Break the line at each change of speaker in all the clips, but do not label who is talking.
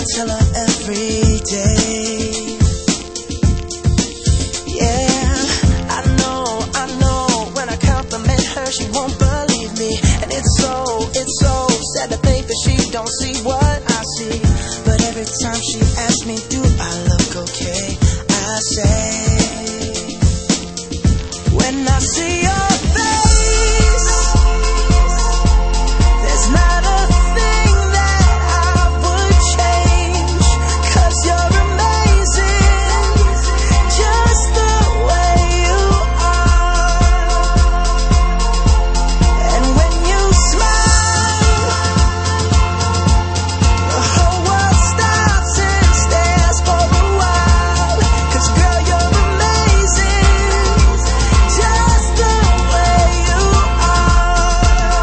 tell her every day. Yeah, I know, when I compliment her, she won't believe me. And it's so sad to think that she don't see what I see. But every time she asks me, do I look okay? I say, when I see your face, there's not a thing that I would change, 'cause you're amazing, just the way you are. And when you smile, the whole world stops and stares for a while, 'cause girl, you're amazing, just the way you are.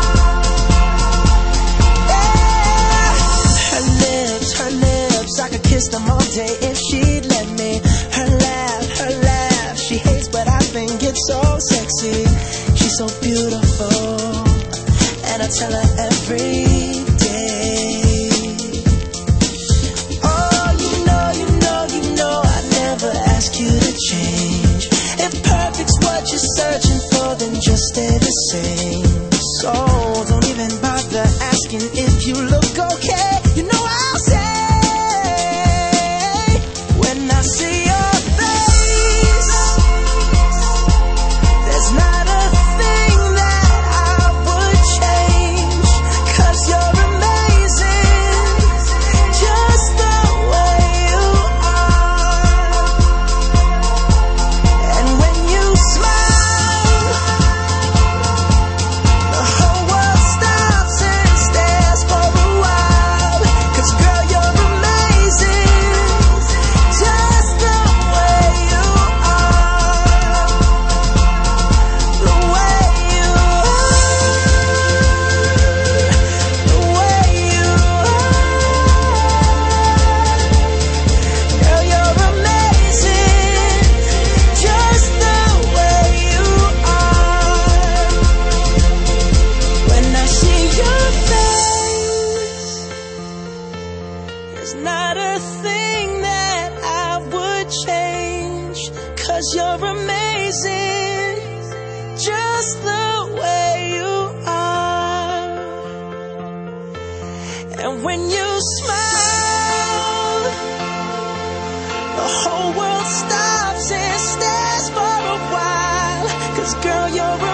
Yeah. Her lips, I could kiss them all day if she'd let me. Her laugh, she hates but I think it's so sexy. She's so beautiful, and I tell her every day. Oh, you know, I never ask you to change. If perfect's what you're searching for, then just stay the same. So don't even bother asking if you look okay. You know I'll say, when I see your face, there's not a thing that I would change, 'cause you're amazing, just the way you are. And when you smile, the whole world stops and stares for a while, 'cause girl, you're amazing, just the way you are. The way you are, the way you are. Girl, you're amazing, just the way you are. When I see your face, there's not a thing that I would change, 'cause you're amazing, just the way you are. And when you smile, the whole world stops and stares for a while, 'cause girl, you're